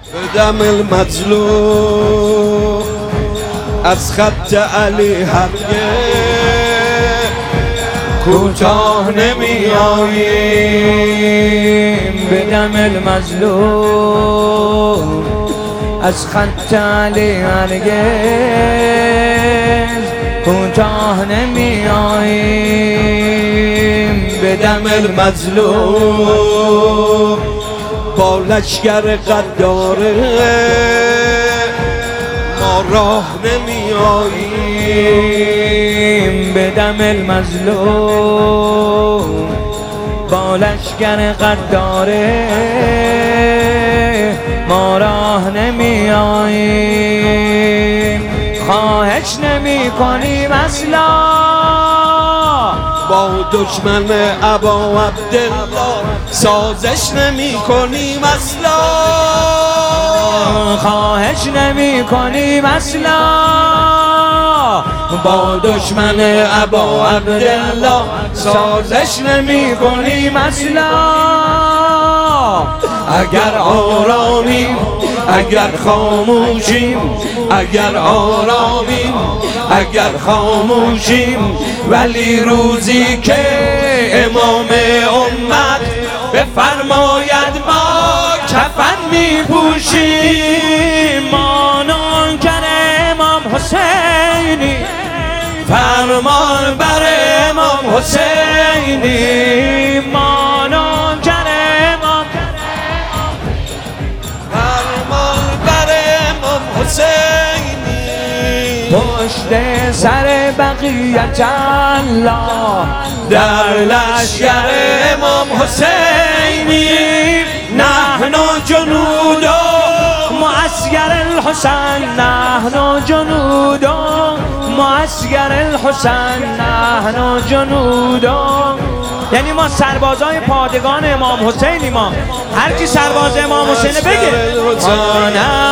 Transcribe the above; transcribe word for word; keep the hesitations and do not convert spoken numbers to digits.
بدم المظلوم از خط علی هرگز کوتاه نمی آییم. بدم المظلوم از خط علی هرگز کوتاه نمی آییم. بدم المظلوم با لشگر غداره ما راه نمی آییم. بدم المظلوم با لشگر غداره ما راه نمی آییم. خواهش نمی کنیم اصلا با دشمن ابا عبدالله سازش نمی کنیم اصلا. خواهش نمی کنیم اصلا با دشمن ابا عبدالله سازش نمی کنیم اصلا. اگر آرامیم اگر خاموشیم اگر آرامیم اگر خاموشیم ولی روزی که امام امت بفرماید ما کفن می پوشیم. ما نوکر امام حسینی فرمان بر امام حسینی. ما نوکر امام فرمان بر امام حسینی. پشت سر بقیت الله در لشگر امام حسینی. نحن جنود معسكر الحسین نحن جنود معسكر الحسین نحن جنود. یعنی ما سربازای پادگان امام حسینی. ما هر کی سرباز امام حسین بگه ما